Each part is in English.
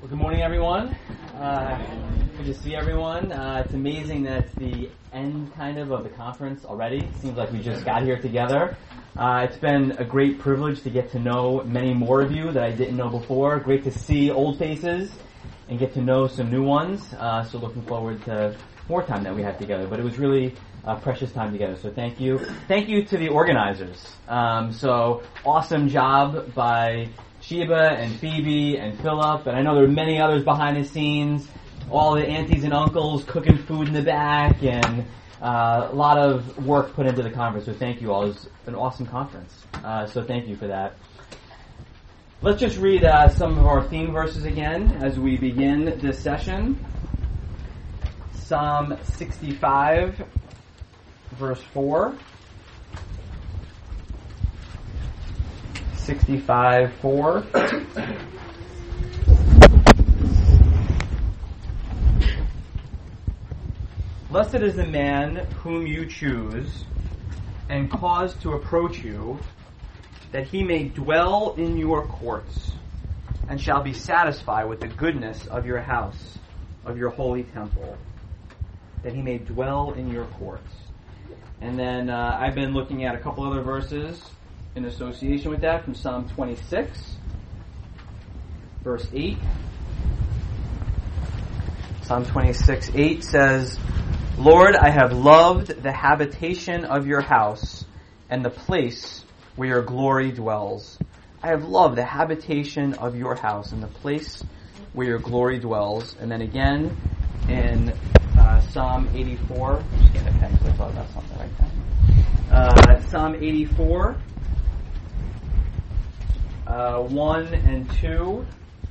Well, good morning, everyone. Good to see everyone. It's amazing that it's the end of the conference already. It seems like we just got here together. It's been a great privilege to get to know many more of you that I didn't know before. Great to see old faces and get to know some new ones. So looking forward to more time that we had together. But it was really a precious time together. So thank you. Thank you to the organizers. So awesome job by Sheba and Phoebe and Philip, and I know there are many others behind the scenes, all the aunties and uncles cooking food in the back, and a lot of work put into the conference, so thank you all. It was an awesome conference, so thank you for that. Let's just read some of our theme verses again as we begin this session. Psalm 65, verse 4. 65:4. Blessed is the man whom you choose and cause to approach you, that he may dwell in your courts, and shall be satisfied with the goodness of your house, of your holy temple, that he may dwell in your courts. And then I've been looking at a couple other verses in association with that, from Psalm 26, verse 8. Psalm 26:8 says, Lord, I have loved the habitation of your house and the place where your glory dwells. I have loved the habitation of your house and the place where your glory dwells. And then again in Psalm 84. I'm just getting a pen because I thought about something right now. Psalm 84. 1 and 2.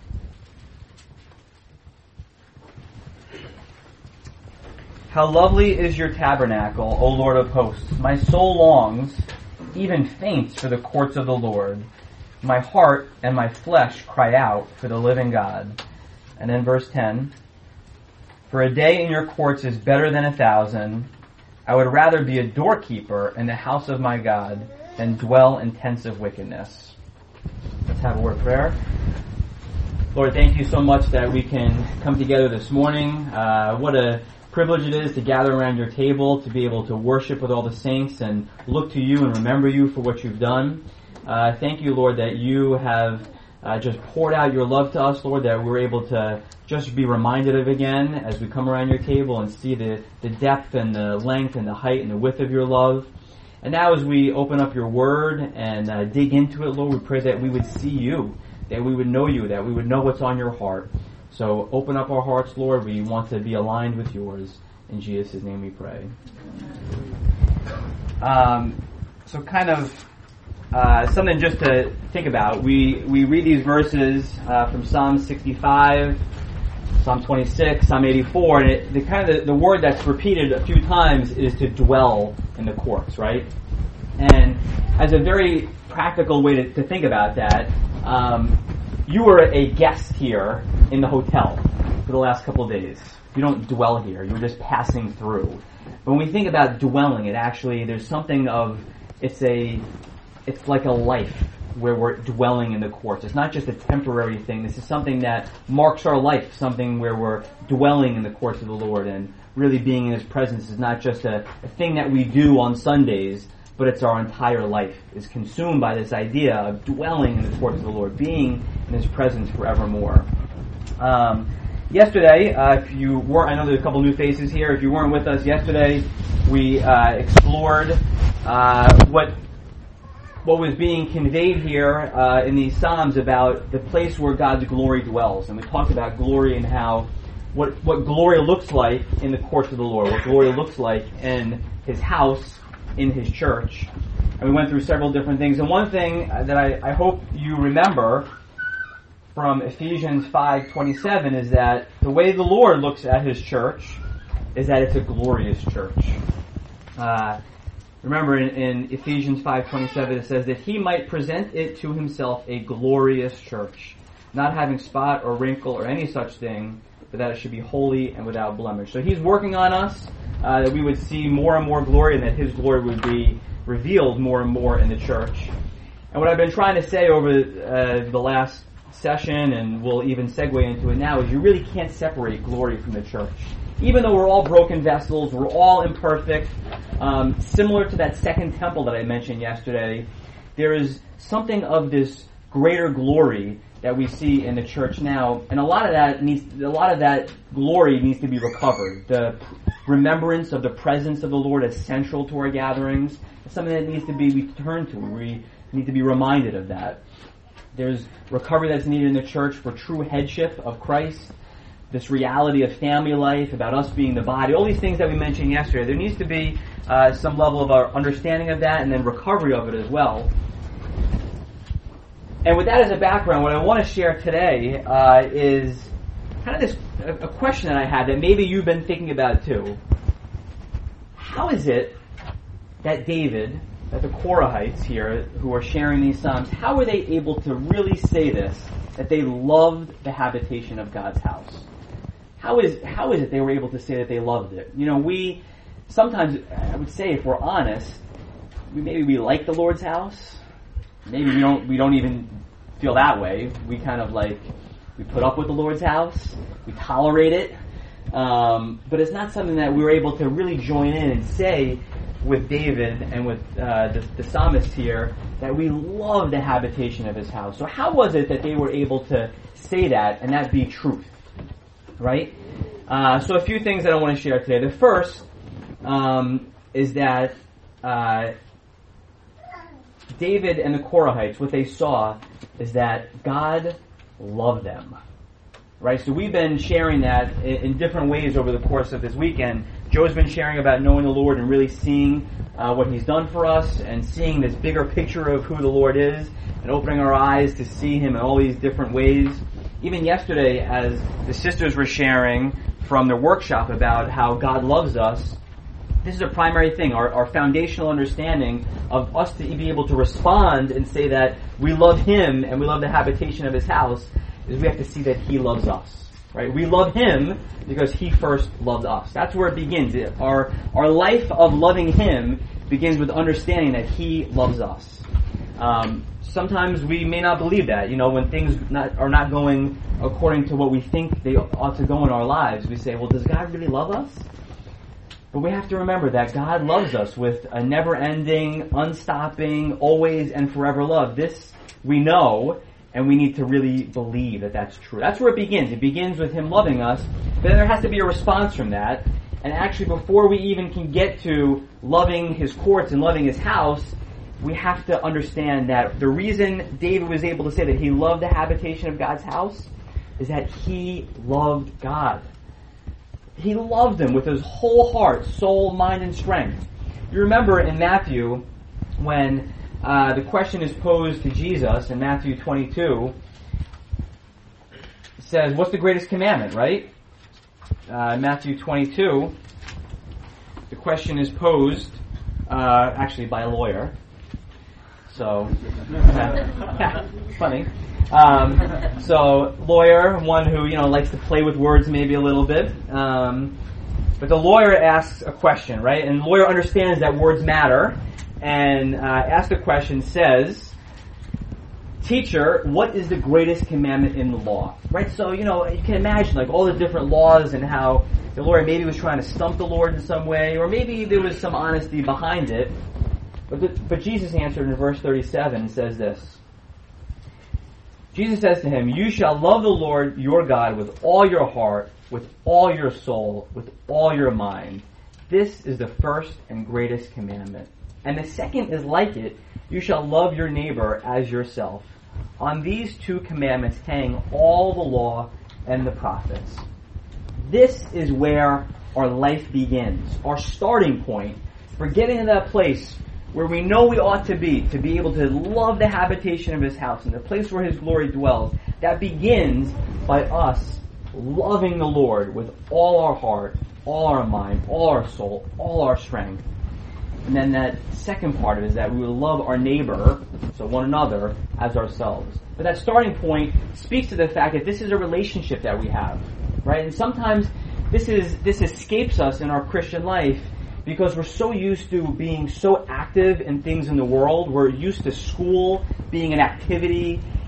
How lovely is your tabernacle, O Lord of hosts. My soul longs, even faints, for the courts of the Lord. My heart and my flesh cry out for the living God. And then verse 10. For a day in your courts is better than 1,000. I would rather be a doorkeeper in the house of my God than dwell in tents of wickedness. Let's have a word of prayer. Lord, thank you so much that we can come together this morning. What a privilege it is to gather around your table, to be able to worship with all the saints and look to you and remember you for what you've done. Thank you, Lord, that you have just poured out your love to us, Lord, that we're able to just be reminded of again as we come around your table and see the depth and the length and the height and the width of your love. And now as we open up your word and dig into it, Lord, we pray that we would see you, that we would know you, that we would know what's on your heart. So open up our hearts, Lord. We want to be aligned with yours. In Jesus' name we pray. Something just to think about. We read these verses from Psalm 65, Psalm 26, Psalm 84, and the word that's repeated a few times is to dwell in the courts, right? And as a very practical way to think about that, you were a guest here in the hotel for the last couple of days. You don't dwell here. You're just passing through. But when we think about dwelling, there's something of, it's like a life where we're dwelling in the courts. It's not just a temporary thing. This is something that marks our life, something where we're dwelling in the courts of the Lord, and really being in His presence is not just a thing that we do on Sundays, but it's our entire life is consumed by this idea of dwelling in the courts of the Lord, being in His presence forevermore. Yesterday, if you were, I know there's a couple new faces here. If you weren't with us yesterday, we explored what was being conveyed here in these Psalms about the place where God's glory dwells. And we talked about glory and how what glory looks like in the courts of the Lord, what glory looks like in His house, in His church. And we went through several different things. And one thing that I hope you remember from Ephesians 5:27 is that the way the Lord looks at His church is that it's a glorious church. Remember in Ephesians 5:27 it says that He might present it to Himself a glorious church, not having spot or wrinkle or any such thing, but that it should be holy and without blemish. So He's working on us, that we would see more and more glory and that His glory would be revealed more and more in the church. And what I've been trying to say over the last session, and we'll even segue into it now, is you really can't separate glory from the church. Even though we're all broken vessels, we're all imperfect, similar to that second temple that I mentioned yesterday, there is something of this greater glory that we see in the church now, and a lot of that glory needs to be recovered. The remembrance of the presence of the Lord as central to our gatherings is something that needs to be returned to. We need to be reminded of that. There's recovery that's needed in the church for true headship of Christ, this reality of family life, about us being the body, all these things that we mentioned yesterday. There needs to be some level of our understanding of that, and then recovery of it as well. And with that as a background, what I want to share today is kind of a question that I had that maybe you've been thinking about too. How is it that David, that the Korahites here who are sharing these Psalms, how were they able to really say this, that they loved the habitation of God's house? How is it they were able to say that they loved it? You know, we sometimes, I would say, if we're honest, maybe we like the Lord's house. Maybe we don't even feel that way. We kind of we put up with the Lord's house. We tolerate it. But it's not something that we were able to really join in and say with David and with the psalmist here that we love the habitation of his house. So how was it that they were able to say that and that be truth? Right? So a few things that I want to share today. The first is that David and the Korahites, what they saw is that God loved them. Right? So we've been sharing that in different ways over the course of this weekend. Joe's been sharing about knowing the Lord and really seeing what He's done for us and seeing this bigger picture of who the Lord is and opening our eyes to see Him in all these different ways. Even yesterday, as the sisters were sharing from their workshop about how God loves us, this is a primary thing, our foundational understanding of us to be able to respond and say that we love Him and we love the habitation of His house, is we have to see that He loves us. Right? We love Him because He first loved us. That's where it begins. Our life of loving Him begins with understanding that He loves us. Sometimes we may not believe that. You know, when things are not going according to what we think they ought to go in our lives, we say, well, does God really love us? But we have to remember that God loves us with a never-ending, unstopping, always and forever love. This we know, and we need to really believe that that's true. That's where it begins. It begins with Him loving us, but then there has to be a response from that. And actually, before we even can get to loving His courts and loving His house, we have to understand that the reason David was able to say that he loved the habitation of God's house is that he loved God. He loved Him with his whole heart, soul, mind, and strength. You remember in Matthew, when the question is posed to Jesus in Matthew 22, it says, what's the greatest commandment, right? Matthew 22, the question is posed, actually by a lawyer. So, funny. So, lawyer, one who, likes to play with words maybe a little bit. But the lawyer asks a question, right? And the lawyer understands that words matter. And asks the question, says, Teacher, what is the greatest commandment in the law? Right? So, you can imagine all the different laws and how the lawyer maybe was trying to stump the Lord in some way, or maybe there was some honesty behind it. But Jesus answered in verse 37 and says this. Jesus says to him, You shall love the Lord your God with all your heart, with all your soul, with all your mind. This is the first and greatest commandment. And the second is like it, you shall love your neighbor as yourself. On these two commandments hang all the law and the prophets. This is where our life begins, our starting point for getting to that place where we know we ought to be able to love the habitation of His house and the place where His glory dwells. That begins by us loving the Lord with all our heart, all our mind, all our soul, all our strength. And then that second part of it is that we will love our neighbor, so one another, as ourselves. But that starting point speaks to the fact that this is a relationship that we have, right? And sometimes this escapes us in our Christian life because we're so used to being so active in things in the world. We're used to school being an activity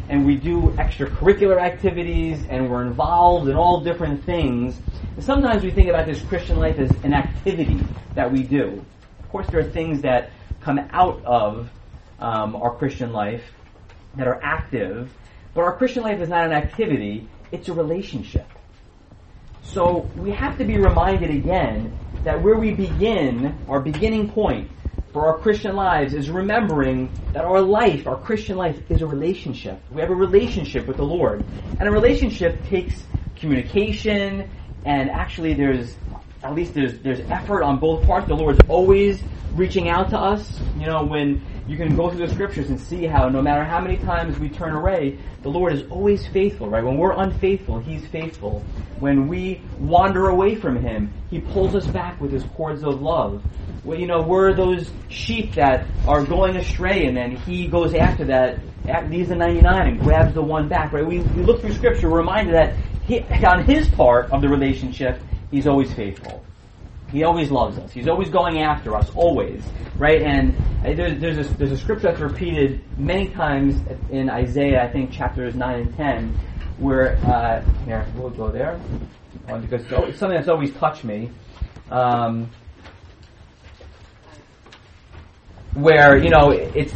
and we do extracurricular activities, and we're involved in all different things. And sometimes we think about this Christian life as an activity that we do. Of course, there are things that come out of our Christian life that are active, but our Christian life is not an activity, it's a relationship. So we have to be reminded again that where we begin, our beginning point for our Christian lives is remembering that our life, our Christian life, is a relationship. We have a relationship with the Lord. And a relationship takes communication, and actually there's effort on both parts. The Lord's always reaching out to us. You know, when you can go through the scriptures and see how no matter how many times we turn away, the Lord is always faithful, right? When we're unfaithful, He's faithful. When we wander away from Him, He pulls us back with His cords of love. Well, you know, we're those sheep that are going astray, and then He goes after that, leaves the 99 and grabs the one back, right? We look through scripture, we're reminded that on His part of the relationship, He's always faithful. He always loves us. He's always going after us, always, right? And there's a scripture that's repeated many times in Isaiah, I think chapters 9 and 10, where here we'll go there because it's something that's always touched me. Where it's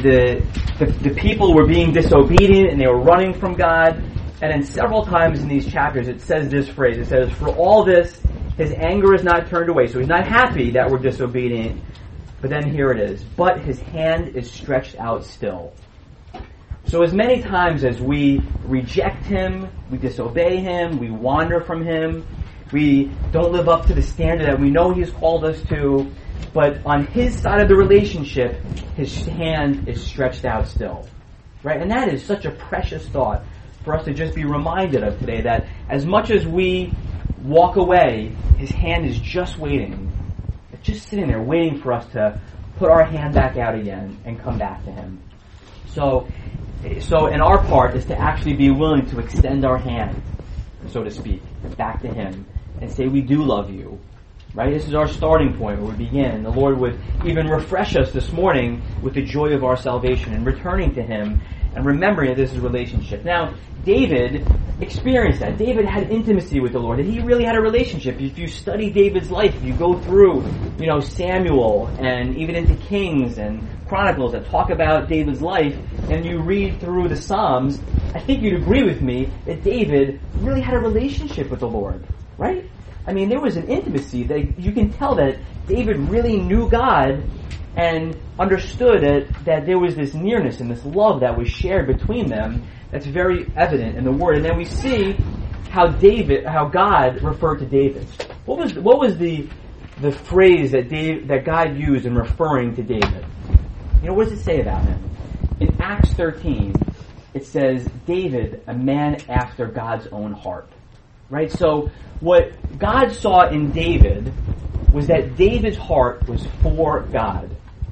the people were being disobedient and they were running from God, and then several times in these chapters it says this phrase. It says, "For all this, His anger is not turned away." So He's not happy that we're disobedient. But then here it is. "But His hand is stretched out still." So as many times as we reject Him, we disobey Him, we wander from Him, we don't live up to the standard that we know He's called us to, but on His side of the relationship, His hand is stretched out still. Right? And that is such a precious thought for us to just be reminded of today, that as much as we walk away, His hand is just waiting. It's just sitting there waiting for us to put our hand back out again and come back to Him. So in our part is to actually be willing to extend our hand, so to speak, back to Him and say, "We do love you." Right? This is our starting point where we begin. The Lord would even refresh us this morning with the joy of our salvation and returning to Him and remembering that this is a relationship. Now, David experienced that. David had intimacy with the Lord, and he really had a relationship. If you study David's life, if you go through, Samuel and even into Kings and Chronicles that talk about David's life, and you read through the Psalms, I think you'd agree with me that David really had a relationship with the Lord, right? I mean, there was an intimacy that you can tell that David really knew God and understood that there was this nearness and this love that was shared between them. That's very evident in the Word. And then we see how God referred to David. What was the phrase that God used in referring to David? What does it say about him? In Acts 13, it says, "David, a man after God's own heart." Right? So what God saw in David was that David's heart was for God.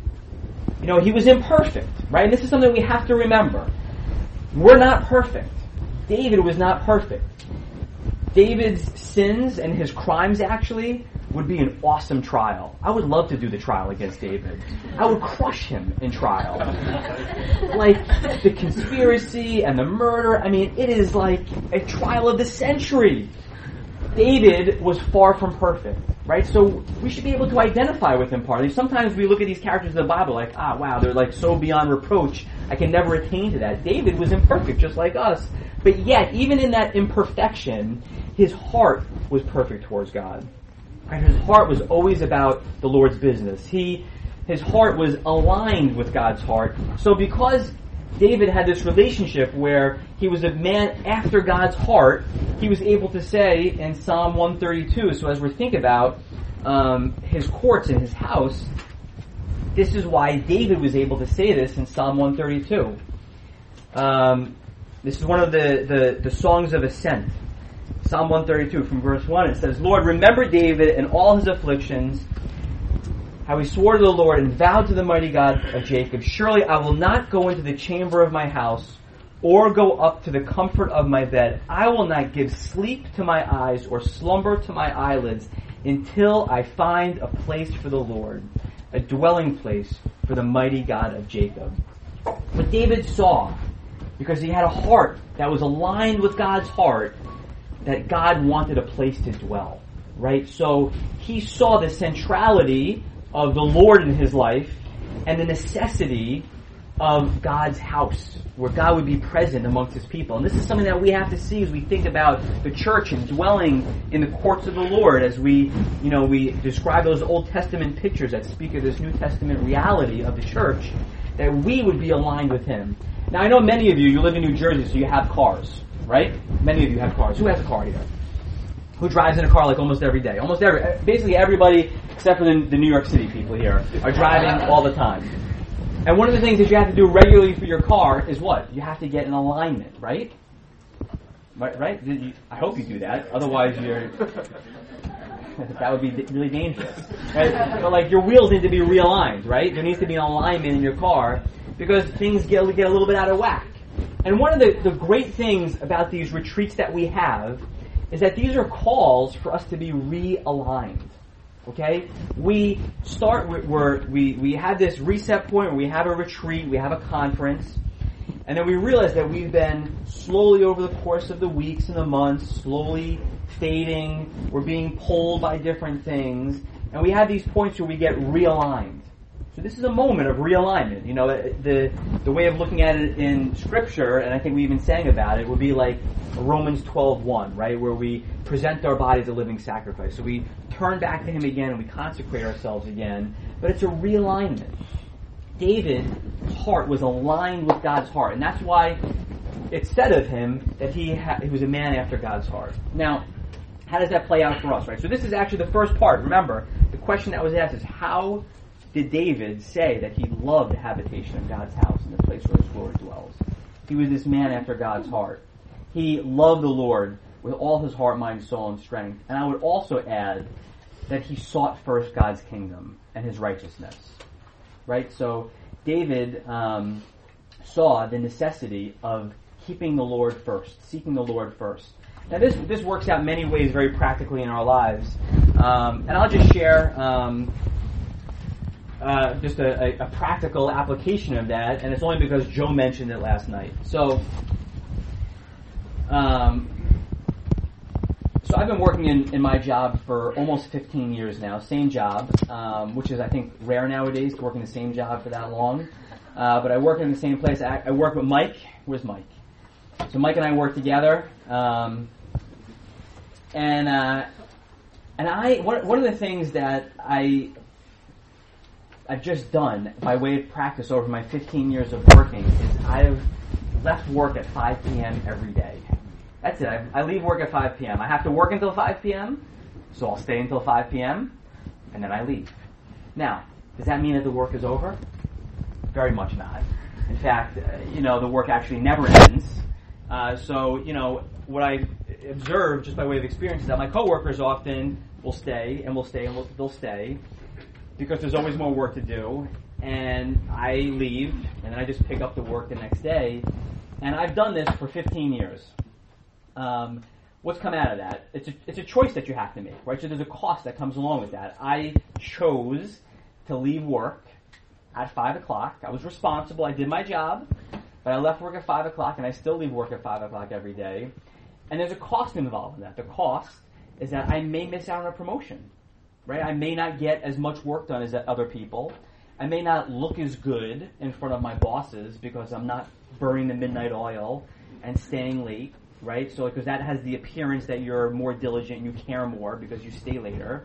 He was imperfect, right? And this is something we have to remember. We're not perfect. David was not perfect. David's sins and his crimes actually would be an awesome trial. I would love to do the trial against David. I would crush him in trial. Like the conspiracy and the murder. I mean, it is like a trial of the century. David was far from perfect, right? So we should be able to identify with him partly. Sometimes we look at these characters in the Bible like, wow, they're like so beyond reproach. I can never attain to that. David was imperfect just like us. But yet, even in that imperfection, his heart was perfect towards God. Right? His heart was always about the Lord's business. His heart was aligned with God's heart. So because David had this relationship where he was a man after God's heart, he was able to say in Psalm 132, so as we think about his courts and his house, this is why David was able to say this in Psalm 132. This is one of the songs of ascent. Psalm 132 from verse 1, it says, "Lord, remember David and all his afflictions, how he swore to the Lord and vowed to the mighty God of Jacob, surely I will not go into the chamber of my house or go up to the comfort of my bed. I will not give sleep to my eyes or slumber to my eyelids until I find a place for the Lord, a dwelling place for the mighty God of Jacob." What David saw because he had a heart that was aligned with God's heart, that God wanted a place to dwell, right? So he saw the centrality of the Lord in his life and the necessity of God's house, where God would be present amongst his people. And this is something that we have to see as we think about the church and dwelling in the courts of the Lord, as we describe those Old Testament pictures that speak of this New Testament reality of the church, that we would be aligned with him. Now, I know many of you live in New Jersey, so you have cars, right? Many of you have cars. Who has a car here? Who drives in a car like almost every day? Basically everybody, except for the New York City people here, are driving all the time. And one of the things that you have to do regularly for your car is what? You have to get an alignment, right? Right? I hope you do that. Otherwise, that would be really dangerous. Right? But like your wheels need to be realigned, right? There needs to be an alignment in your car because things get a little bit out of whack. And one of the great things about these retreats that we have is that these are calls for us to be realigned. Okay? We start, we have this reset point where we have a retreat, we have a conference, and then we realize that we've been slowly over the course of the weeks and the months, slowly fading, we're being pulled by different things, and we have these points where we get realigned. So this is a moment of realignment. You know, the way of looking at it in Scripture, and I think we even sang about it, would be like Romans 12:1, right, where we present our bodies a living sacrifice. So we turn back to him again and we consecrate ourselves again, but it's a realignment. David's heart was aligned with God's heart, and that's why it's said of him that he was a man after God's heart. Now, how does that play out for us, right? So this is actually the first part. Remember, the question that was asked is, how did David say that he loved the habitation of God's house and the place where his glory dwells? He was this man after God's heart. He loved the Lord with all his heart, mind, soul, and strength. And I would also add that he sought first God's kingdom and his righteousness. Right? So David saw the necessity of keeping the Lord first, seeking the Lord first. Now this works out many ways very practically in our lives. And I'll just share just a practical application of that, and it's only because Joe mentioned it last night. So I've been working in my job for almost 15 years now, same job, which is I think rare nowadays to work in the same job for that long. But I work in the same place. I work with Mike. Where's Mike? So Mike and I work together, and one of the things that I've just done by way of practice over my 15 years of working is I've left work at 5 p.m. every day. That's it. I leave work at 5 p.m. I have to work until 5 p.m., so I'll stay until 5 p.m., and then I leave. Now, does that mean that the work is over? Very much not. In fact, the work actually never ends. So, what I observe just by way of experience is that my coworkers often will stay, and will stay, and they'll stay, because there's always more work to do, and I leave, and then I just pick up the work the next day, and I've done this for 15 years. What's come out of that? It's a choice that you have to make, right? So there's a cost that comes along with that. I chose to leave work at 5 o'clock. I was responsible. I did my job, but I left work at 5 o'clock, and I still leave work at 5 o'clock every day. And there's a cost involved in that. The cost is that I may miss out on a promotion, right? I may not get as much work done as other people. I may not look as good in front of my bosses because I'm not burning the midnight oil and staying late, right? So because that has the appearance that you're more diligent and you care more because you stay later.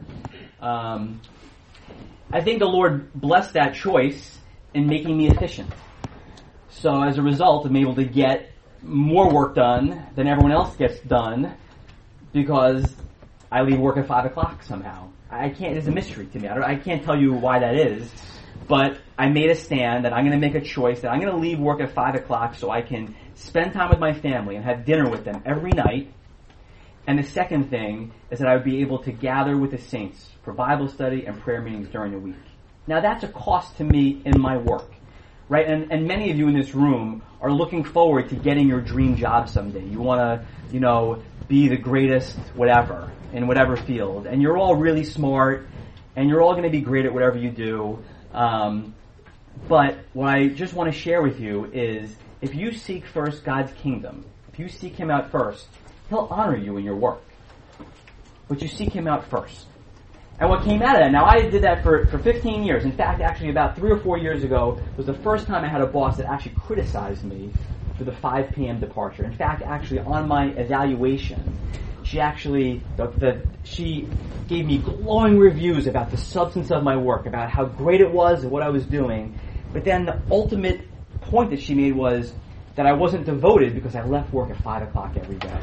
I think the Lord blessed that choice in making me efficient. So as a result, I'm able to get more work done than everyone else gets done because I leave work at 5 o'clock somehow. It's a mystery to me. I can't tell you why that is, but I made a stand that I'm going to make a choice that I'm going to leave work at 5 o'clock so I can spend time with my family and have dinner with them every night. And the second thing is that I would be able to gather with the saints for Bible study and prayer meetings during the week. Now that's a cost to me in my work, right? And many of you in this room are looking forward to getting your dream job someday. You want to, be the greatest whatever in whatever field. And you're all really smart, and you're all going to be great at whatever you do. But what I just want to share with you is if you seek first God's kingdom, if you seek Him out first, He'll honor you in your work. But you seek Him out first. And what came out of that, now I did that for 15 years. In fact, actually about 3 or 4 years ago was the first time I had a boss that actually criticized me for the 5 p.m. departure. In fact, actually on my evaluation, she actually, she gave me glowing reviews about the substance of my work, about how great it was and what I was doing. But then the ultimate point that she made was that I wasn't devoted because I left work at 5 o'clock every day.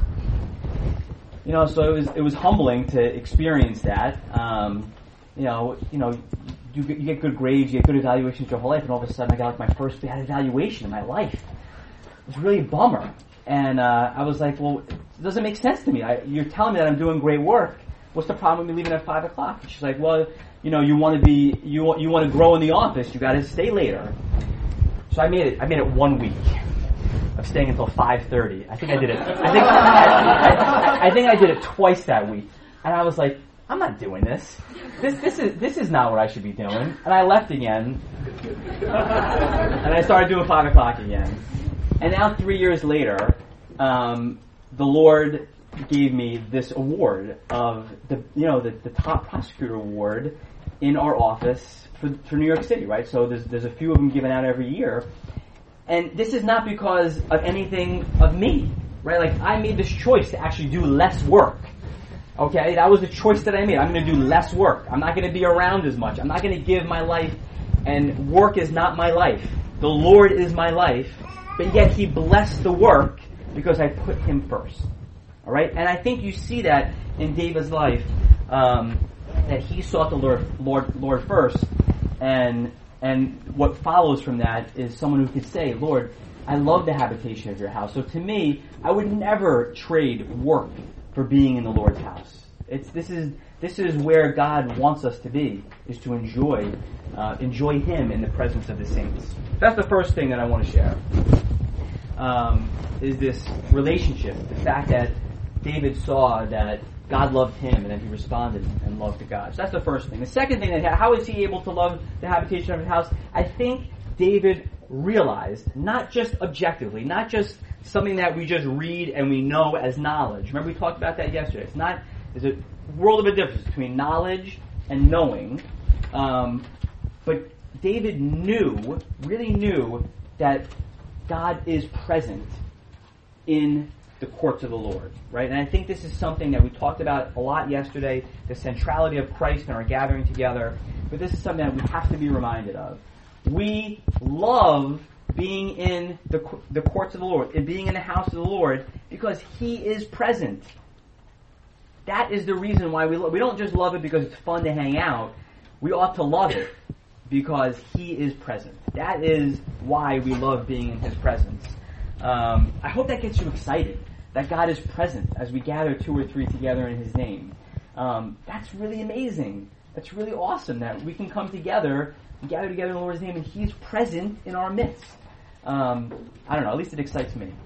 So it was humbling to experience that. You get good grades, you get good evaluations your whole life, and all of a sudden I got like my first bad evaluation in my life. It was really a bummer. And I was like, well, it doesn't make sense to me. You're telling me that I'm doing great work. What's the problem with me leaving at 5 o'clock? And she's like, well, you want to grow in the office, you got to stay later. So I made it 1 week of staying until 5:30. I think I did it. I think I did it twice that week. And I was like, I'm not doing this. This is not what I should be doing. And I left again. And I started doing 5 o'clock again. And now 3 years later, the Lord gave me this award of the top prosecutor award in our office for New York City, right? So there's a few of them given out every year. And this is not because of anything of me, right? Like, I made this choice to actually do less work. Okay? That was the choice that I made. I'm going to do less work. I'm not going to be around as much. I'm not going to give my life, and work is not my life. The Lord is my life, but yet He blessed the work because I put Him first. All right? And I think you see that in David's life, that he sought the Lord first, and what follows from that is someone who could say, Lord, I love the habitation of your house. So to me, I would never trade work for being in the Lord's house. This is where God wants us to be, is to enjoy Him in the presence of the saints. That's the first thing that I want to share. Is this relationship, the fact that David saw that God loved him, and then he responded and loved to God. So that's the first thing. The second thing, how is he able to love the habitation of his house? I think David realized, not just objectively, not just something that we just read and we know as knowledge. Remember we talked about that yesterday. There's a world of a difference between knowledge and knowing. But David really knew that God is present in the courts of the Lord, right? And I think this is something that we talked about a lot yesterday, the centrality of Christ in our gathering together, but this is something that we have to be reminded of. We love being in the courts of the Lord and being in the house of the Lord because He is present. That is the reason why we don't just love it because it's fun to hang out. We ought to love it because He is present. That is why we love being in His presence. I hope that gets you excited, that God is present as we gather 2 or 3 together in His name. That's really amazing. That's really awesome that we can come together and gather together in the Lord's name and He's present in our midst. I don't know, at least it excites me.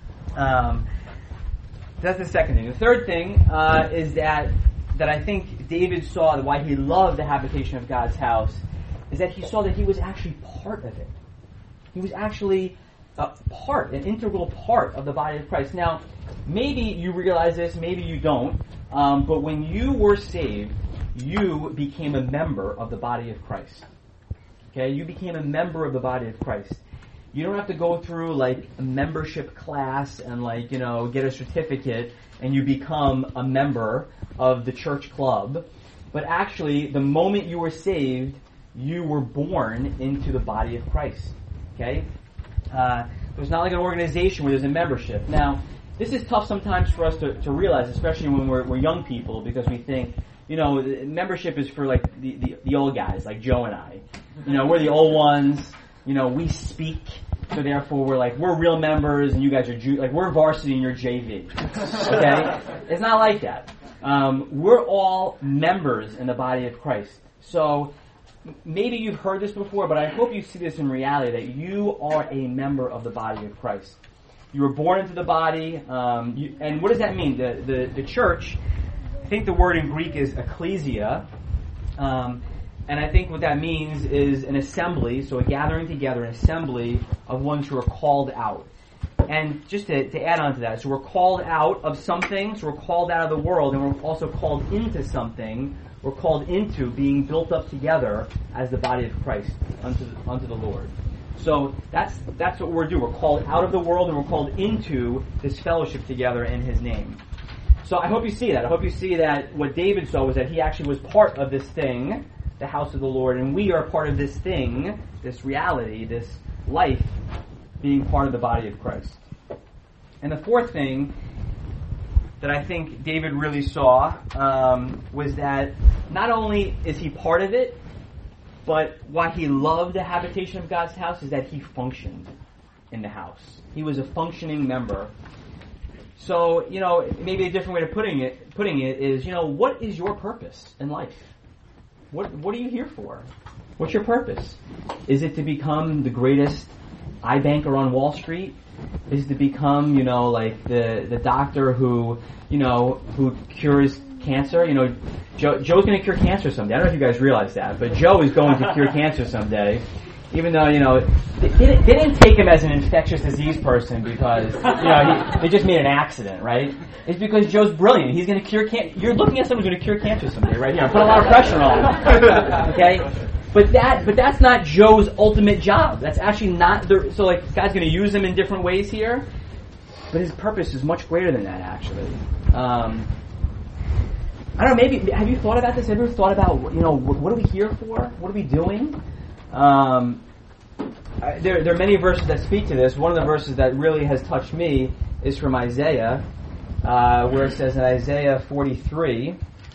That's the second thing. The third thing is that I think David saw, why he loved the habitation of God's house, is that he saw that he was actually part of it. He was actually an integral part of the body of Christ. Now, maybe you realize this, maybe you don't, but when you were saved, you became a member of the body of Christ. Okay, you became a member of the body of Christ. You don't have to go through like a membership class and get a certificate and you become a member of the church club. But actually, the moment you were saved, you were born into the body of Christ. Okay? There's not like an organization where there's a membership. Now, this is tough sometimes for us to realize, especially when we're young people, because we think, membership is for like the old guys, like Joe and I. We're the old ones. We speak, so therefore we're real members, and you guys are we're varsity and you're JV. Okay, it's not like that. We're all members in the body of Christ. So maybe you've heard this before, but I hope you see this in reality, that you are a member of the body of Christ. You were born into the body, and what does that mean? The church, I think the word in Greek is ecclesia. And I think what that means is an assembly, so a gathering together, an assembly of ones who are called out. And just to add on to that, so we're called out of something, so we're called out of the world, and we're also called into something. We're called into being built up together as the body of Christ unto the Lord. So that's what we're doing. We're called out of the world, and we're called into this fellowship together in His name. So I hope you see that. I hope you see that what David saw was that he actually was part of this thing, the house of the Lord, and we are part of this thing, this reality, this life, being part of the body of Christ. And the fourth thing that I think David really saw was that not only is he part of it, but why he loved the habitation of God's house is that he functioned in the house. He was a functioning member. So, maybe a different way of putting it is, what is your purpose in life? What are you here for? What's your purpose? Is it to become the greatest iBanker on Wall Street? Is it to become, like the doctor who cures cancer? Joe's going to cure cancer someday. I don't know if you guys realize that, but Joe is going to cure cancer someday. Even though, they didn't take him as an infectious disease person because, they just made an accident, right? It's because Joe's brilliant. He's going to cure cancer. You're looking at someone who's going to cure cancer someday, right here. Put a lot of pressure on him. Okay? But that's not Joe's ultimate job. That's actually not so God's going to use him in different ways here. But his purpose is much greater than that, actually. I don't know, maybe, have you thought about this? Have you ever thought about, what are we here for? What are we doing? There are many verses that speak to this. One of the verses that really has touched me is from Isaiah, where it says in Isaiah 43,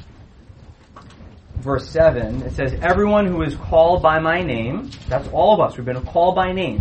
verse 7, it says, "Everyone who is called by my name," that's all of us, we've been called by name,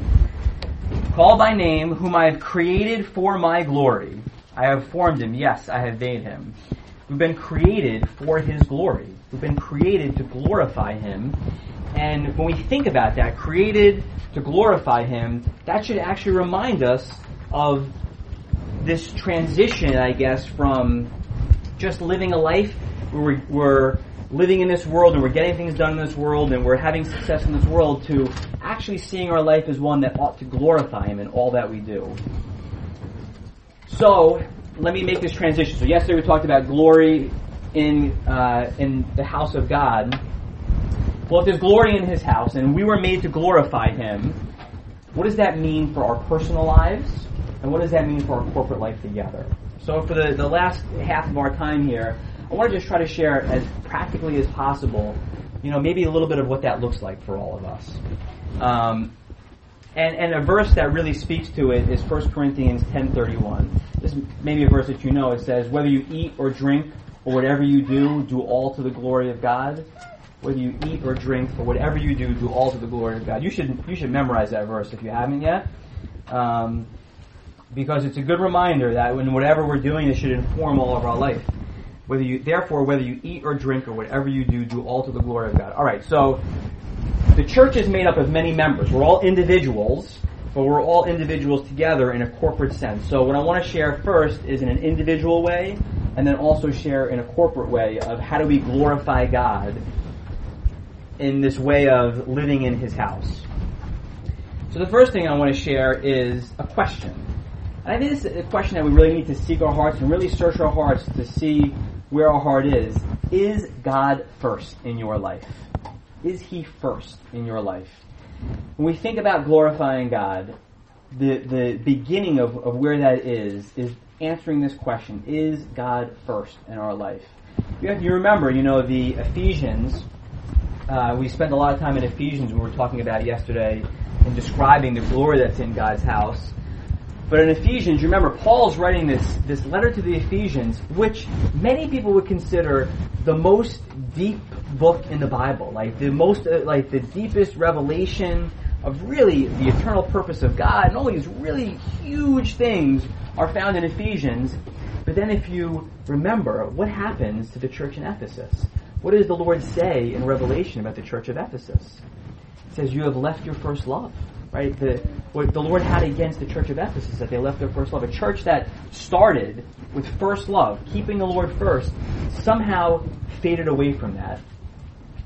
"whom I have created for my glory. I have formed him, yes, I have made him." We've been created for His glory. We've been created to glorify Him. And when we think about that, created to glorify Him, that should actually remind us of this transition, I guess, from just living a life where we're living in this world and we're getting things done in this world and we're having success in this world to actually seeing our life as one that ought to glorify Him in all that we do. So, let me make this transition. So yesterday we talked about glory in the house of God. Well, if there's glory in His house and we were made to glorify Him, what does that mean for our personal lives? And what does that mean for our corporate life together? So for the last half of our time here, I want to just try to share as practically as possible, maybe a little bit of what that looks like for all of us. And a verse that really speaks to it is 1 Corinthians 10:31. This is maybe a verse that you know. It says, "Whether you eat or drink or whatever you do all to the glory of God." Whether you eat or drink or whatever you do all to the glory of God. You should memorize that verse if you haven't yet, because it's a good reminder that when whatever we're doing, it should inform all of our life. Whether you eat or drink or whatever you do all to the glory of God. All right, so the church is made up of many members. We're all individuals, but we're all individuals together in a corporate sense. So what I want to share first is in an individual way, and then also share in a corporate way of how do we glorify God in this way of living in His house. So the first thing I want to share is a question. And I think this is a question that we really need to seek our hearts and really search our hearts to see where our heart is. Is God first in your life? Is He first in your life? When we think about glorifying God, the beginning of where that is answering this question. Is God first in our life? You remember, the Ephesians, we spent a lot of time in Ephesians, we were talking about yesterday, in describing the glory that's in God's house. But in Ephesians, you remember, Paul's writing this letter to the Ephesians, which many people would consider the most deep book in the Bible, the deepest revelation of really the eternal purpose of God, and all these really huge things are found in Ephesians. But then if you remember, what happens to the church in Ephesus? What does the Lord say in Revelation about the church of Ephesus? It says, you have left your first love. Right? What the Lord had against the church of Ephesus, that they left their first love. A church that started with first love, keeping the Lord first, somehow faded away from that.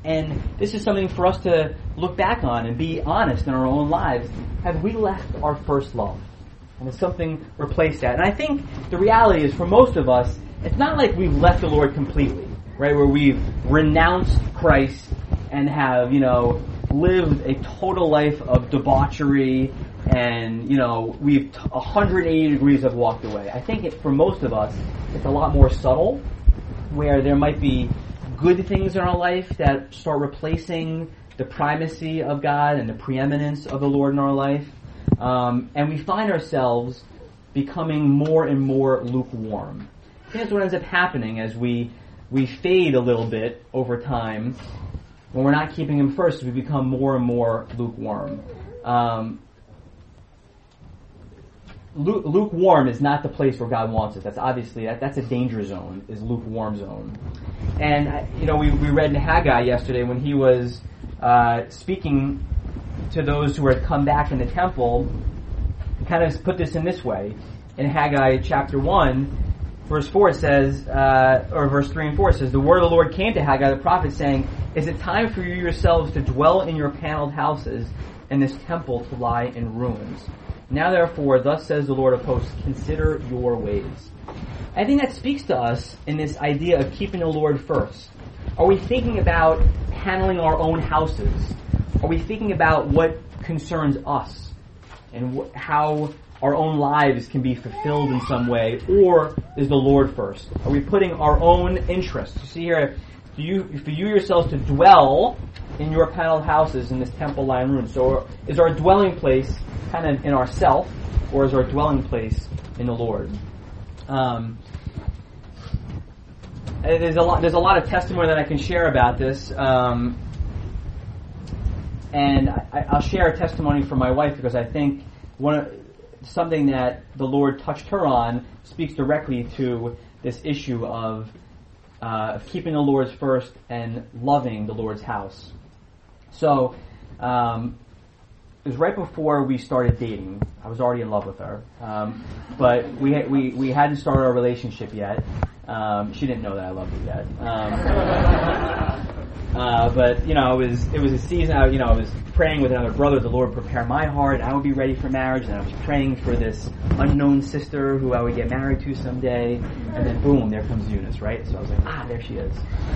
And this is something for us to look back on and be honest in our own lives. Have we left our first love? And has something replaced that? And I think the reality is, for most of us, it's not like we've left the Lord completely, right? Where we've renounced Christ and have, lived a total life of debauchery and, we've 180 degrees have walked away. I think for most of us, it's a lot more subtle, where there might be good things in our life that start replacing the primacy of God and the preeminence of the Lord in our life. And we find ourselves becoming more and more lukewarm. I think that's what ends up happening as we fade a little bit over time. When we're not keeping Him first, we become more and more lukewarm. Lukewarm is not the place where God wants us. That's obviously, that's a danger zone, is lukewarm zone. And, we read in Haggai yesterday when he was speaking to those who had come back in the temple. He kind of put this in this way. In Haggai chapter 1, verse 4 it says, or verse 3 and 4 it says, "The word of the Lord came to Haggai the prophet, saying, Is it time for you yourselves to dwell in your paneled houses, and this temple to lie in ruins? Now therefore, thus says the Lord of hosts, consider your ways." I think that speaks to us in this idea of keeping the Lord first. Are we thinking about paneling our own houses? Are we thinking about what concerns us and how our own lives can be fulfilled in some way? Or is the Lord first? Are we putting our own interests? You see here, for you yourselves to dwell in your paneled houses in this temple lie in ruins. So is our dwelling place kind of in ourself, or is our dwelling place in the Lord? There's a lot of testimony that I can share about this, and I'll share a testimony from my wife because I think something that the Lord touched her on speaks directly to this issue of keeping the Lord's first and loving the Lord's house. So, it was right before we started dating. I was already in love with her, but we hadn't started our relationship yet. She didn't know that I loved her yet. But it was a season. I was praying with another brother, the Lord prepare my heart. I would be ready for marriage, and I was praying for this unknown sister who I would get married to someday. And then boom, there comes Eunice, right? So I was like, there she is.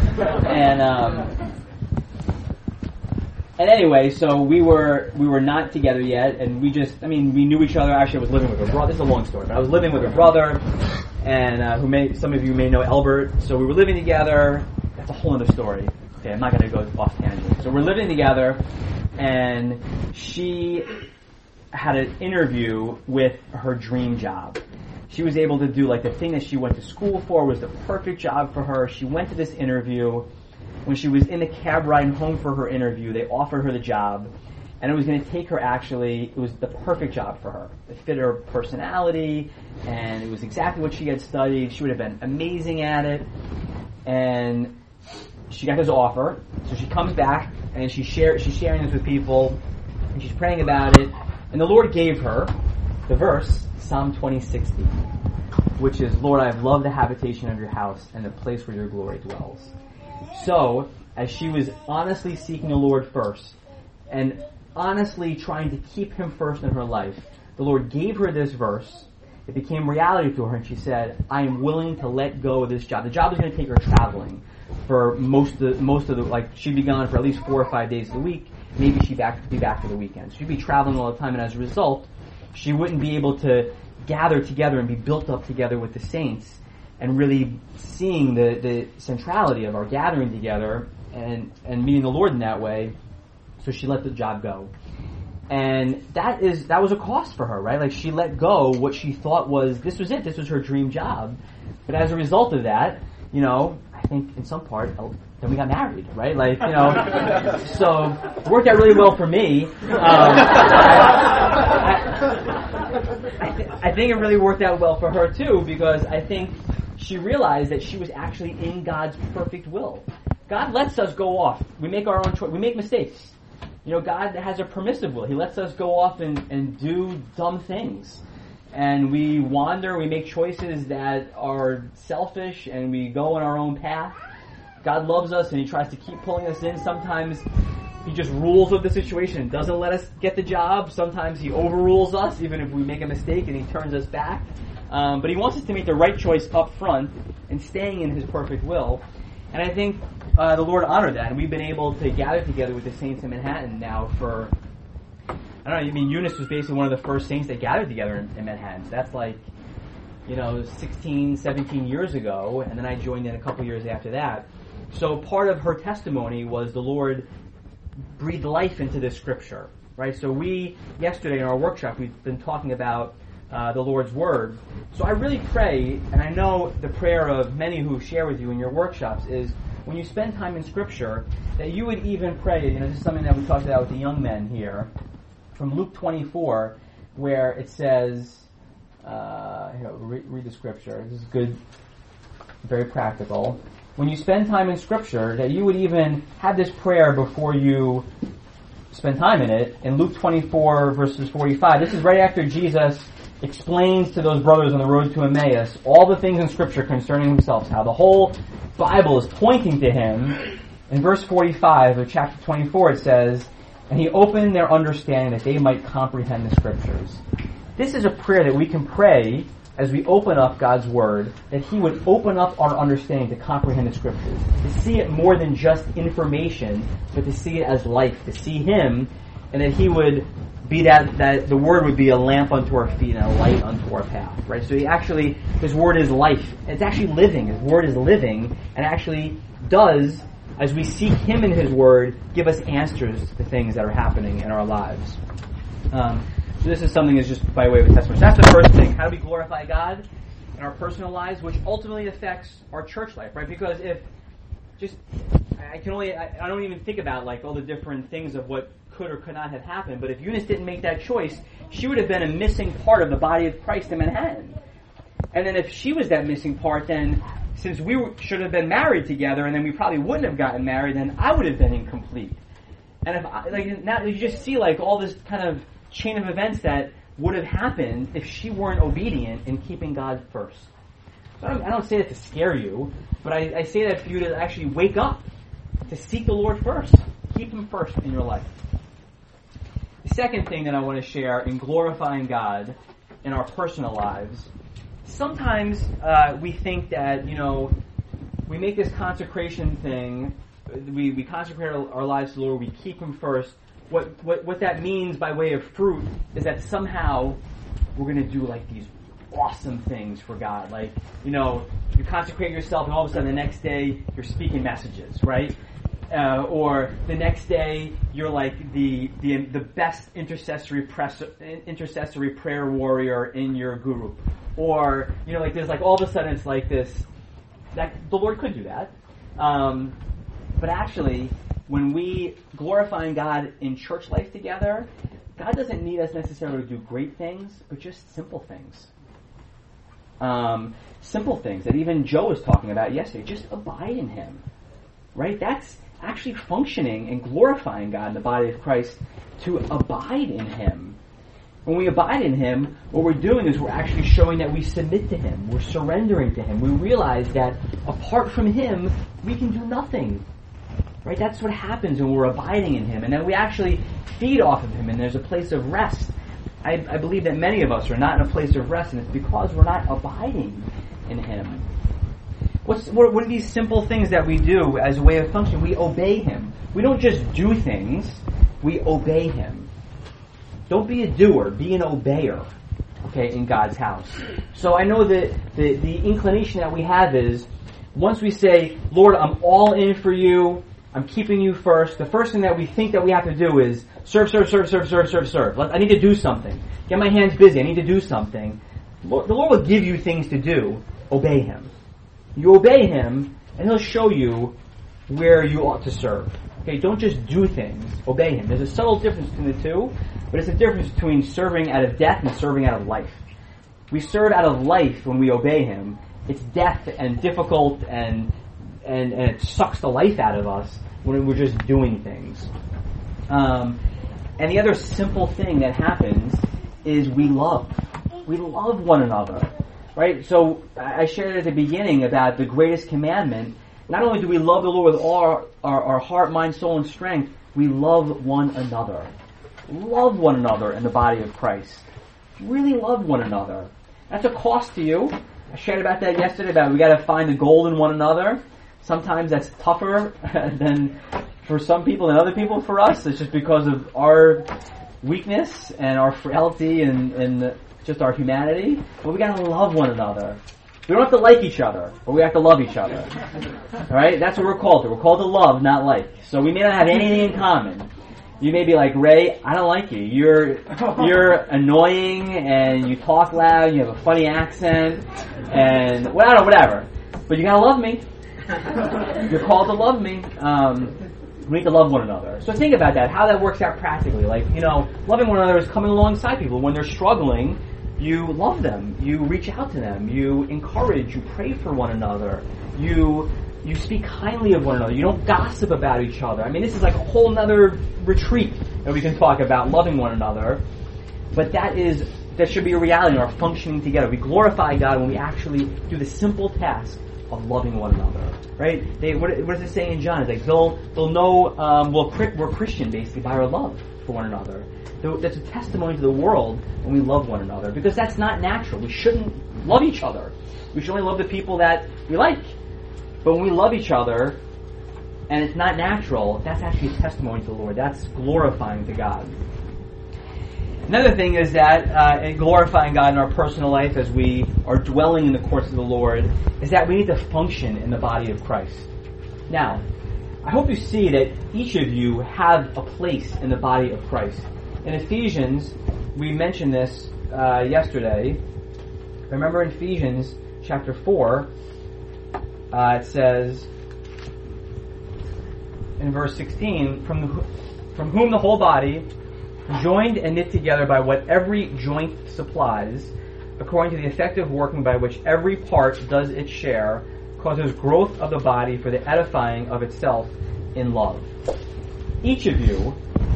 And anyway, so we were not together yet, and we knew each other. Actually, I was living with her brother. This is a long story, but I was living with her brother, and some of you may know Albert. So we were living together. That's a whole other story. Okay, I'm not going to go off tangent. So we're living together, and she had an interview with her dream job. She was able to do, the thing that she went to school for was the perfect job for her. She went to this interview. When she was in the cab riding home for her interview, they offered her the job, and it was going to take her it was the perfect job for her. It fit her personality, and it was exactly what she had studied. She would have been amazing at it, and she got this offer. So she comes back, and she's sharing this with people, and she's praying about it, and the Lord gave her the verse, Psalm 20:60, which is, "Lord, I have loved the habitation of your house and the place where your glory dwells." So, as she was honestly seeking the Lord first, and honestly trying to keep Him first in her life, the Lord gave her this verse. It became reality to her, and she said, "I am willing to let go of this job." The job was going to take her traveling for most of the she'd be gone for at least 4 or 5 days of the week. Maybe she'd be back for the weekend. She'd be traveling all the time, and as a result, she wouldn't be able to gather together and be built up together with the saints, and really seeing the centrality of our gathering together and meeting the Lord in that way. So she let the job go. And that was a cost for her, right? She let go what she thought this was it. This was her dream job. But as a result of that, I think in some part, then we got married, right? So it worked out really well for me. I think it really worked out well for her too, because I think she realized that she was actually in God's perfect will. God lets us go off. We make our own choice. We make mistakes. God has a permissive will. He lets us go off and do dumb things. And we wander, we make choices that are selfish, and we go on our own path. God loves us and He tries to keep pulling us in. Sometimes He just rules with the situation and doesn't let us get the job. Sometimes He overrules us even if we make a mistake and He turns us back. But He wants us to make the right choice up front and staying in His perfect will. And I think the Lord honored that. And we've been able to gather together with the saints in Manhattan now for, I don't know, I mean, Eunice was basically one of the first saints that gathered together in Manhattan. So that's like, 16, 17 years ago. And then I joined in a couple years after that. So part of her testimony was the Lord breathed life into this scripture, right? So yesterday in our workshop, we've been talking about the Lord's Word. So I really pray, and I know the prayer of many who share with you in your workshops is when you spend time in Scripture, that you would even pray, this is something that we talked about with the young men here, from Luke 24, where it says, read the Scripture. This is good, very practical. When you spend time in Scripture, that you would even have this prayer before you spend time in it. In Luke 24, verses 45, this is right after Jesus explains to those brothers on the road to Emmaus all the things in Scripture concerning Himself, how the whole Bible is pointing to Him. In verse 45 of chapter 24 it says, "And He opened their understanding that they might comprehend the Scriptures." This is a prayer that we can pray as we open up God's Word, that He would open up our understanding to comprehend the Scriptures, to see it more than just information, but to see it as life, to see Him, and that He would be that the Word would be a lamp unto our feet and a light unto our path, right? So His Word is life. It's actually living. His Word is living, and actually does, as we seek Him in His Word, give us answers to things that are happening in our lives. So this is something that's just by way of a testimony. So that's the first thing. How do we glorify God in our personal lives, which ultimately affects our church life, right? Because I don't even think about like all the different things of what could or could not have happened, but if Eunice didn't make that choice, she would have been a missing part of the body of Christ in Manhattan. And then if she was that missing part, then since we should have been married together, and then we probably wouldn't have gotten married, then I would have been incomplete. And now you just see like all this kind of chain of events that would have happened if she weren't obedient in keeping God first. So I don't say that to scare you, but I say that for you to actually wake up, to seek the Lord first. Keep Him first in your life. The second thing that I want to share in glorifying God in our personal lives, sometimes we think that, we make this consecration thing, we consecrate our lives to the Lord, we keep Him first. What that means by way of fruit is that somehow we're going to do like these awesome things for God. Like, you consecrate yourself and all of a sudden the next day you're speaking messages, right? Or the next day you're like the best intercessory prayer warrior in your group. Or, like there's like all of a sudden it's like this, that the Lord could do that. But actually, when we glorifying God in church life together, God doesn't need us necessarily to do great things, but just simple things. Simple things that even Joe was talking about yesterday. Just abide in Him. Right? That's actually functioning and glorifying God in the body of Christ, to abide in Him. When we abide in Him, what we're doing is we're actually showing that we submit to Him. We're surrendering to Him. We realize that apart from Him, we can do nothing. Right? That's what happens when we're abiding in Him. And then we actually feed off of Him, and there's a place of rest. I believe that many of us are not in a place of rest, and it's because we're not abiding in Him. What are these simple things that we do as a way of function? We obey Him. We don't just do things, we obey Him. Don't be a doer, be an obeyer, okay, in God's house. So I know that the inclination that we have is, once we say, Lord, I'm all in for You, I'm keeping You first, the first thing that we think that we have to do is serve. I need to do something. Get my hands busy. I need to do something. The Lord will give you things to do. Obey Him. You obey Him, and He'll show you where you ought to serve. Okay, don't just do things. Obey Him. There's a subtle difference between the two, but it's a difference between serving out of death and serving out of life. We serve out of life when we obey Him. It's death and difficult and it sucks the life out of us when we're just doing things. And the other simple thing that happens is we love. We love one another. Right? So I shared at the beginning about the greatest commandment not only do we love the Lord with all our heart, mind, soul, and strength, we love one another. Love one another in the body of Christ. Really love one another. That's a cost to you. I shared about that yesterday, about we got to find the gold in one another. Sometimes that's tougher than for some people than other people for us. It's just because of our weakness and our frailty and just our humanity. But we got to love one another. We don't have to like each other, but we have to love each other. Alright? That's what we're called to. We're called to love, not like. So we may not have anything in common. You may be like, Ray, I don't like you. You're annoying, and you talk loud, you have a funny accent, and whatever. But you gotta love me. You're called to love me. We need to love one another. So think about that, how that works out practically. Like, loving one another is coming alongside people. When they're struggling, you love them. You reach out to them. You encourage. You pray for one another. You speak kindly of one another. You don't gossip about each other. I mean, this is like a whole nother retreat that we can talk about loving one another. But that should be a reality in our functioning together. We glorify God when we actually do the simple task of loving one another. Right? What does it say in John? It's like they'll know we're Christian basically by our love for one another. That's a testimony to the world when we love one another, because that's not natural. We shouldn't love each other. We should only love the people that we like. But when we love each other, and it's not natural, that's actually a testimony to the Lord. That's glorifying to God. Another thing is that in glorifying God in our personal life as we are dwelling in the courts of the Lord, is that we need to function in the body of Christ. Now, I hope you see that each of you have a place in the body of Christ. In Ephesians, we mentioned this yesterday. Remember in Ephesians chapter 4, it says in verse 16, from whom the whole body, joined and knit together by what every joint supplies, according to the effective working by which every part does its share, causes growth of the body for the edifying of itself in love. Each of you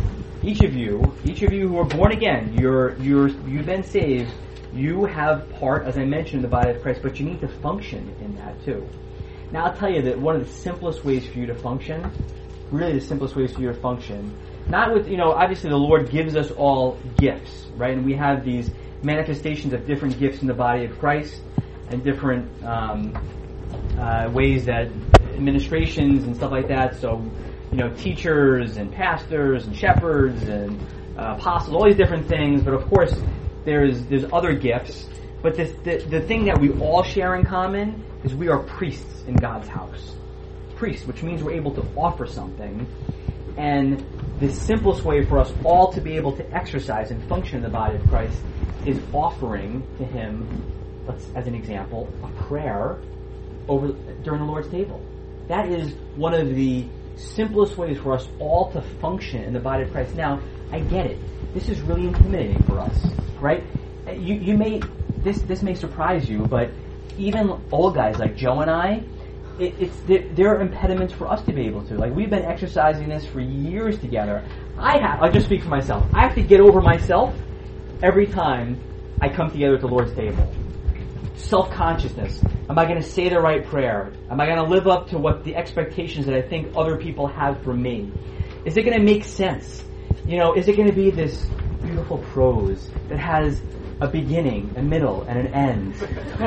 who are born again, you've been saved, you have part, as I mentioned, in the body of Christ, but you need to function in that too. Now I'll tell you that one of the simplest ways for you to function, really the simplest ways for you to function, not with, obviously the Lord gives us all gifts, right? And we have these manifestations of different gifts in the body of Christ and different ways that administrations and stuff like that, so teachers and pastors and shepherds and apostles, all these different things. But of course, there's other gifts. But the thing that we all share in common is we are priests in God's house. Priests, which means we're able to offer something. And the simplest way for us all to be able to exercise and function in the body of Christ is offering to Him, as an example, a prayer during the Lord's table. That is one of the simplest ways for us all to function in the body of Christ. Now, I get it. This is really intimidating for us, right? This may surprise you, but even old guys like Joe and I, there are impediments for us to be able to. Like, we've been exercising this for years together. I'll just speak for myself. I have to get over myself every time I come together at the Lord's table. Self-consciousness. Am I going to say the right prayer? Am I going to live up to what the expectations that I think other people have for me? Is it going to make sense? Is it going to be this beautiful prose that has a beginning, a middle, and an end?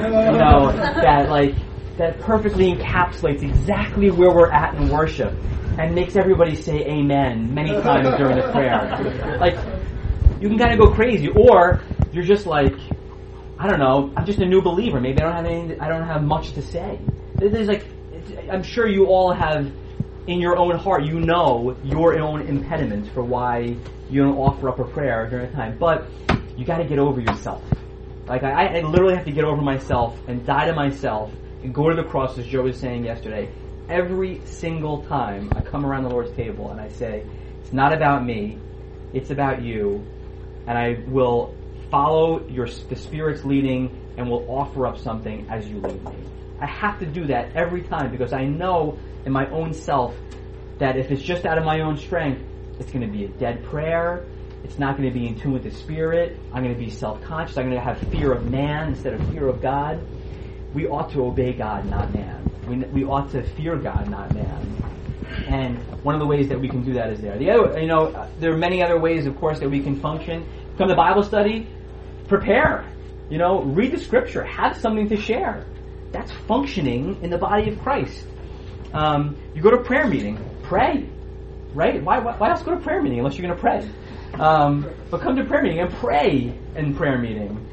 That perfectly encapsulates exactly where we're at in worship and makes everybody say amen many times during the prayer. Like, you can kind of go crazy, or you're just like, I don't know, I'm just a new believer. Maybe I don't have much to say. I'm sure you all have in your own heart, your own impediments for why you don't offer up a prayer during a time. But you got to get over yourself. Like, I literally have to get over myself and die to myself and go to the cross, as Joe was saying yesterday. Every single time I come around the Lord's table and I say, it's not about me, it's about you, and I will follow the Spirit's leading and will offer up something as you lead me. I have to do that every time, because I know in my own self that if it's just out of my own strength, it's going to be a dead prayer. It's not going to be in tune with the Spirit. I'm going to be self-conscious. I'm going to have fear of man instead of fear of God. We ought to obey God, not man. We ought to fear God, not man. And one of the ways that we can do that is there. The other, there are many other ways, of course, that we can function. Come to Bible study, prepare. Read the Scripture, have something to share. That's functioning in the body of Christ. You go to prayer meeting, pray, right? Why else go to prayer meeting unless you're going to pray? But come to prayer meeting and pray in prayer meeting.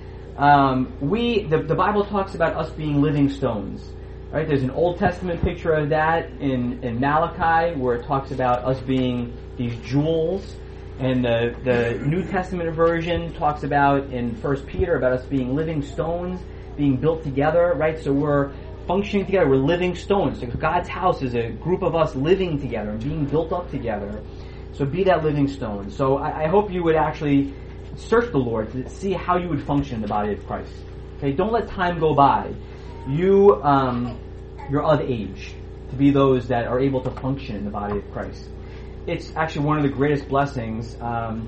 The Bible talks about us being living stones. Right? There's an Old Testament picture of that in Malachi, where it talks about us being these jewels. And the New Testament version talks about in 1 Peter about us being living stones, being built together, right? So we're functioning together. We're living stones. So God's house is a group of us living together and being built up together. So be that living stone. So I hope you would actually search the Lord to see how you would function in the body of Christ. Okay, don't let time go by. You're of age to be those that are able to function in the body of Christ. It's actually one of the greatest blessings.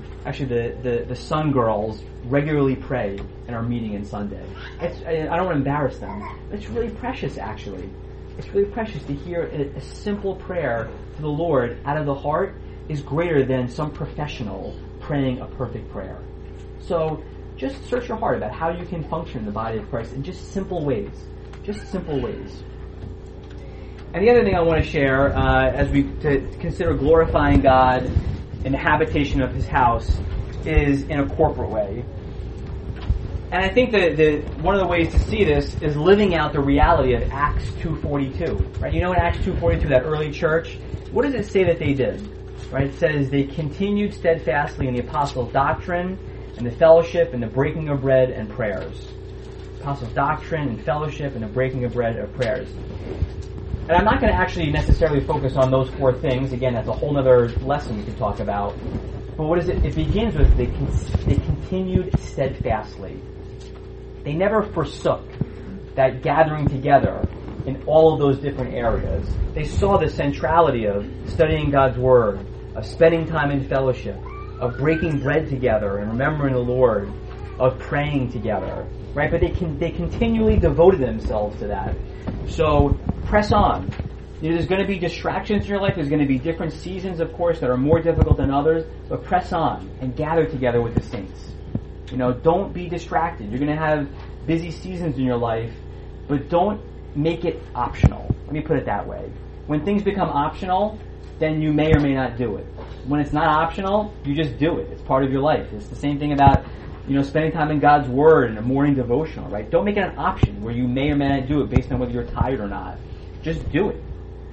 The Sun Girls regularly pray in our meeting on Sunday. I don't want to embarrass them. It's really precious, actually. It's really precious to hear a simple prayer to the Lord out of the heart is greater than some professional praying a perfect prayer. So just search your heart about how you can function in the body of Christ in just simple ways. Just simple ways. And the other thing I want to share, as we consider glorifying God in the habitation of His house, is in a corporate way. And I think that one of the ways to see this is living out the reality of Acts 2:42. Right? In Acts 2:42, that early church, what does it say that they did? Right? It says they continued steadfastly in the apostles' doctrine and the fellowship and the breaking of bread and prayers. Apostles' doctrine and fellowship and the breaking of bread and prayers. And I'm not going to actually necessarily focus on those four things. Again, that's a whole other lesson we could talk about. But what is it? It begins with they continued steadfastly. They never forsook that gathering together in all of those different areas. They saw the centrality of studying God's Word, of spending time in fellowship, of breaking bread together and remembering the Lord, of praying together. Right? But they continually devoted themselves to that. So press on. There's going to be distractions in your life. There's going to be different seasons, of course, that are more difficult than others. But press on and gather together with the saints. Don't be distracted. You're going to have busy seasons in your life, but don't make it optional. Let me put it that way. When things become optional, then you may or may not do it. When it's not optional, you just do it. It's part of your life. It's the same thing about spending time in God's Word and a morning devotional, right? Don't make it an option where you may or may not do it based on whether you're tired or not. Just do it.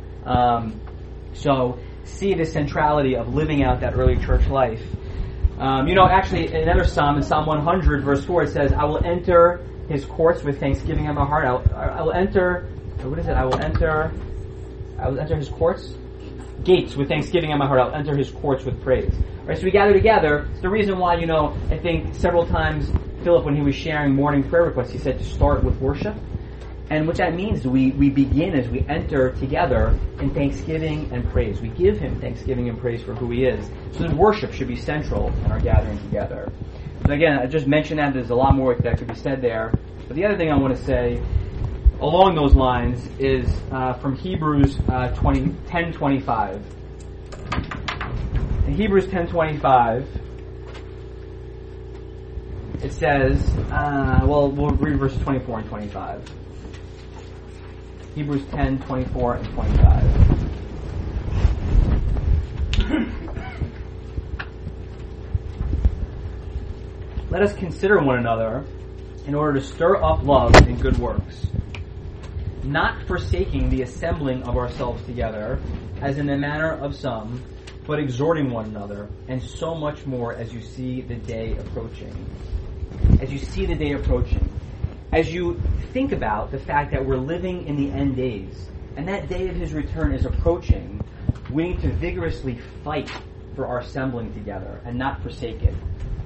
So see the centrality of living out that early church life. Actually, in another psalm, in Psalm 100, verse 4, it says, I will enter His courts with thanksgiving in my heart. I will enter, what is it? I will enter His courts? Gates with thanksgiving in my heart. I'll enter His courts with praise. Right, so we gather together. It's the reason why, I think several times Philip, when he was sharing morning prayer requests, he said to start with worship. And what that means is we begin as we enter together in thanksgiving and praise. We give Him thanksgiving and praise for who He is. So the worship should be central in our gathering together. But again, I just mentioned that there's a lot more that could be said there. But the other thing I want to say along those lines is from Hebrews 10:25. In Hebrews 10:25, it says, we'll read verses 24 and 25. Hebrews 10:24 and 25. Let us consider one another in order to stir up love and good works, not forsaking the assembling of ourselves together, as in the manner of some, but exhorting one another, and so much more as you see the day approaching. As you see the day approaching. As you think about the fact that we're living in the end days, and that day of His return is approaching, we need to vigorously fight for our assembling together and not forsake it.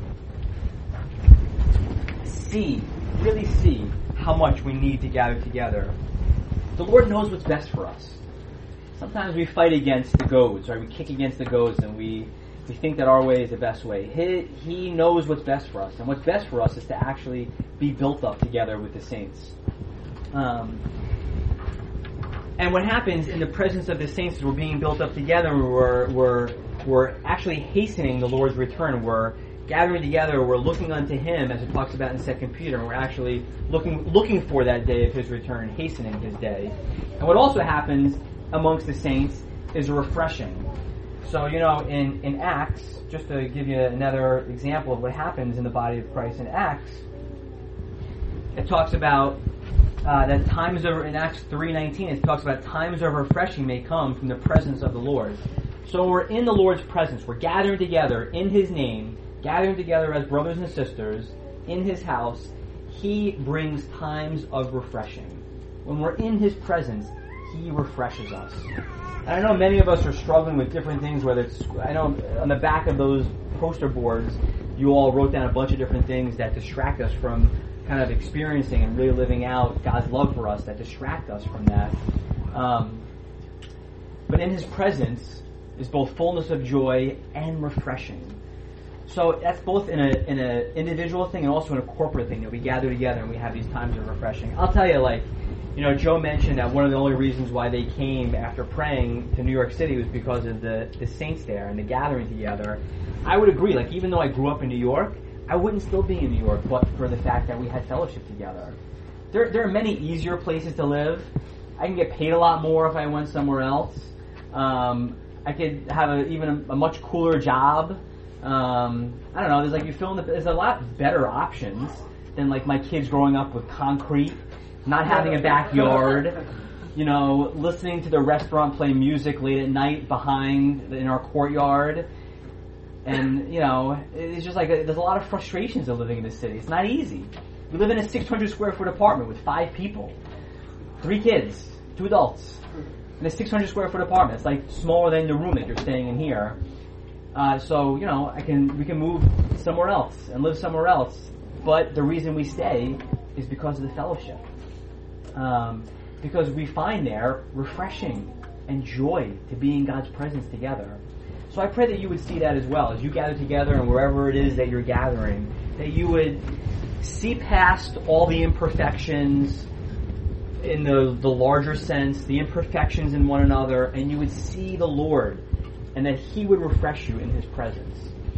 Really see how much we need to gather together. The Lord knows what's best for us. Sometimes we fight against the goads, right? We kick against the goads and we think that our way is the best way. He knows what's best for us. And what's best for us is to actually be built up together with the saints. And what happens in the presence of the saints is we're being built up together, and we're actually hastening the Lord's return. We're gathering together, we're looking unto Him, as it talks about in 2 Peter, and we're actually looking for that day of His return, hastening His day. And what also happens amongst the saints is a refreshing. So, in Acts, just to give you another example of what happens in the body of Christ in Acts, it talks about that times of, in Acts 3:19, it talks about times of refreshing may come from the presence of the Lord. So we're in the Lord's presence. We're gathering together in His name, gathering together as brothers and sisters in His house. He brings times of refreshing. When we're in His presence, He refreshes us. And I know many of us are struggling with different things, whether it's, I know on the back of those poster boards, you all wrote down a bunch of different things that distract us from kind of experiencing and really living out God's love for us, that distract us from that. But in His presence is both fullness of joy and refreshing. So that's both in a individual thing and also in a corporate thing, that we gather together and we have these times of refreshing. I'll tell you, Joe mentioned that one of the only reasons why they came after praying to New York City was because of the saints there and the gathering together. I would agree, even though I grew up in New York, I wouldn't still be in New York but for the fact that we had fellowship together. There are many easier places to live. I can get paid a lot more if I went somewhere else. I could have even a much cooler job. I don't know. There's a lot better options than my kids growing up with concrete, not having a backyard, listening to the restaurant play music late at night in our courtyard. And, it's just there's a lot of frustrations of living in this city. It's not easy. We live in a 600 square foot apartment with 5 people, 3 kids, 2 adults, in a 600 square foot apartment. It's smaller than the room that you're staying in here. So we can move somewhere else and live somewhere else. But the reason we stay is because of the fellowship. Because we find there refreshing and joy to be in God's presence together. So I pray that you would see that as well as you gather together, and wherever it is that you're gathering, that you would see past all the imperfections in the larger sense, the imperfections in one another, and you would see the Lord, and that He would refresh you in His presence.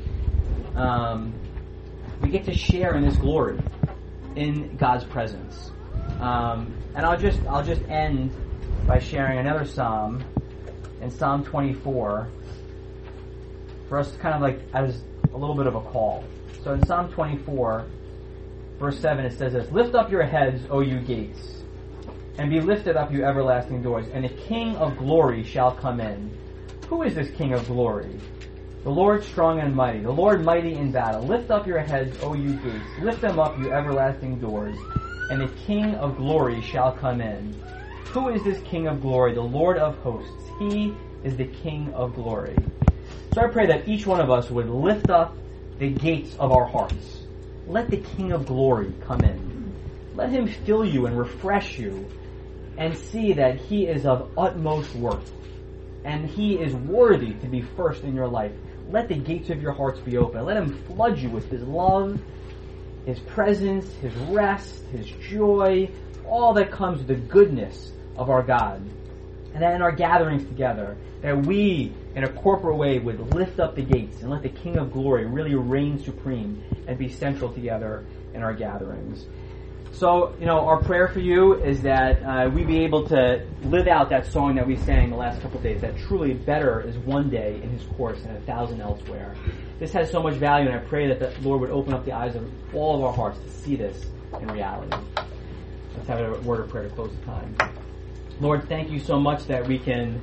We get to share in this glory in God's presence. And I'll just end by sharing another psalm in Psalm 24 for us kind of as a little bit of a call. So in Psalm 24, verse 7, it says this: "Lift up your heads, O you gates, and be lifted up, you everlasting doors, and the King of glory shall come in." Who is this King of glory? The Lord strong and mighty, the Lord mighty in battle. Lift up your heads, O you gates, lift them up, you everlasting doors, and the King of glory shall come in. Who is this King of glory? The Lord of hosts. He is the King of glory. So I pray that each one of us would lift up the gates of our hearts. Let the King of glory come in. Let Him fill you and refresh you, and see that He is of utmost worth, and He is worthy to be first in your life. Let the gates of your hearts be open. Let Him flood you with His love, His presence, His rest, His joy, all that comes with the goodness of our God. And that in our gatherings together, that we, in a corporate way, would lift up the gates and let the King of glory really reign supreme and be central together in our gatherings. So, our prayer for you is that we be able to live out that song that we sang the last couple of days, that truly better is one day in His course than 1,000 elsewhere. This has so much value, and I pray that the Lord would open up the eyes of all of our hearts to see this in reality. Let's have a word of prayer to close the time. Lord, thank you so much that we can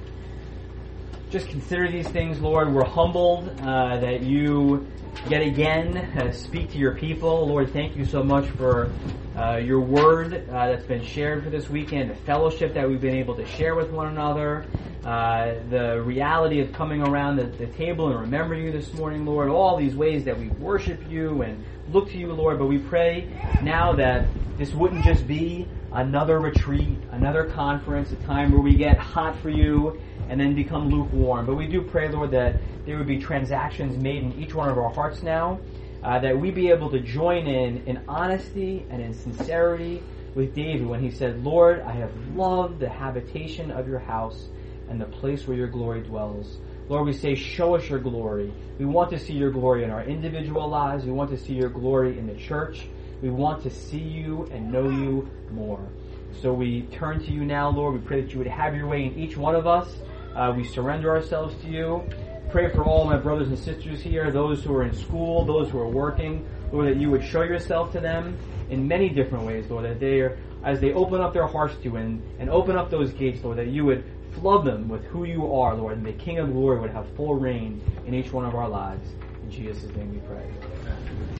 just consider these things, Lord. We're humbled that you yet again speak to your people. Lord, thank you so much for your word that's been shared for this weekend, the fellowship that we've been able to share with one another, the reality of coming around the table and remembering you this morning, Lord, all these ways that we worship you and look to you, Lord. But we pray now that this wouldn't just be another retreat, another conference, a time where we get hot for you and then become lukewarm. But we do pray, Lord, that there would be transactions made in each one of our hearts now, that we be able to join in honesty and in sincerity with David when he said, Lord, I have loved the habitation of your house and the place where your glory dwells. Lord, we say, show us your glory. We want to see your glory in our individual lives. We want to see your glory in the church. We want to see you and know you more. So we turn to you now, Lord. We pray that you would have your way in each one of us. We surrender ourselves to you. Pray for all my brothers and sisters here, those who are in school, those who are working. Lord, that you would show yourself to them in many different ways, Lord, that they are, as they open up their hearts to you and open up those gates, Lord, that you would flood them with who you are, Lord, and the King of Glory would have full reign in each one of our lives. In Jesus' name we pray.